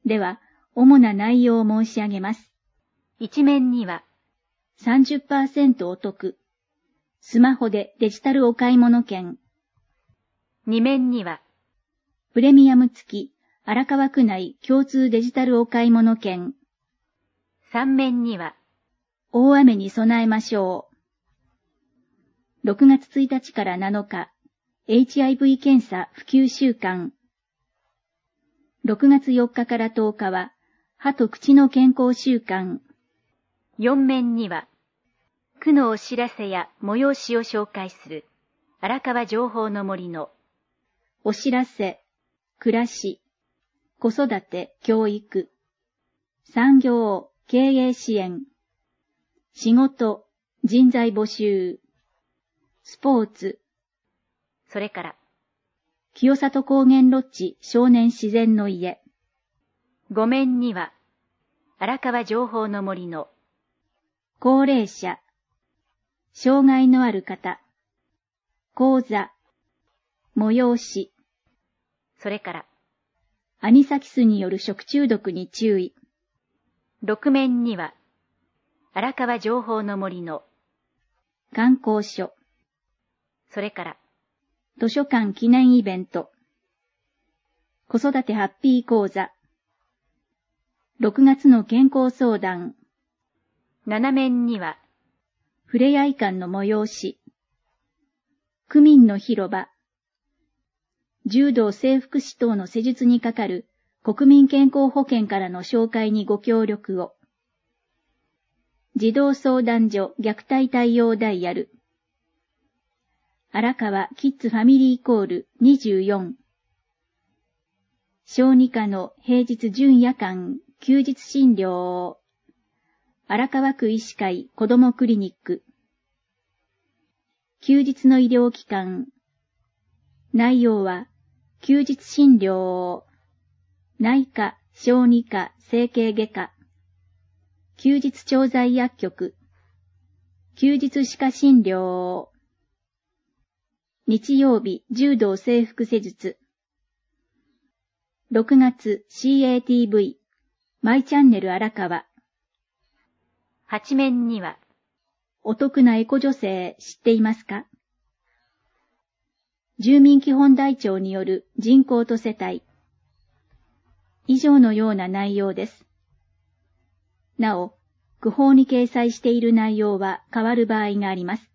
では、主な内容を申し上げます。 一面には、 30% お得。スマホでデジタルお買い物券。 二面には、 プレミアム付き荒川区内共通デジタルお買い物券。 三面には、 大雨に備えましょう。6月1日から7日、HIV 検査普及週間。6月4日から10日は、歯と口の健康週間。 四面には、区のお知らせや催しを紹介する荒川情報の森のお知らせ、暮らし、子育て、教育、産業、経営支援、仕事、人材募集、スポーツ、 それから、 清里高原ロッジ少年自然の家。 五面には、荒川情報の森の高齢者、障害のある方、講座、催し、 それから、 アニサキスによる食中毒に注意。 六面には、荒川情報の森の観光所、 それから、 図書館記念イベント、子育てハッピー講座、6月の健康相談、 七面には、 ふれあい館の催し、区民の広場、柔道整復師等の施術にかかる国民健康保険からの紹介にご協力を。児童相談所虐待対応ダイヤル。荒川キッズファミリーコール24。小児科の平日準夜間休日診療。荒川区医師会子どもクリニック。休日の医療機関。内容は、休日診療、内科、小児科、整形外科、休日調剤薬局、休日歯科診療、日曜日柔道整復施術、6月 CATV、マイチャンネル荒川、 八面には、 お得なエコ助成知っていますか？住民基本台帳による人口と世帯。以上のような内容です。なお、区法に掲載している内容は変わる場合があります。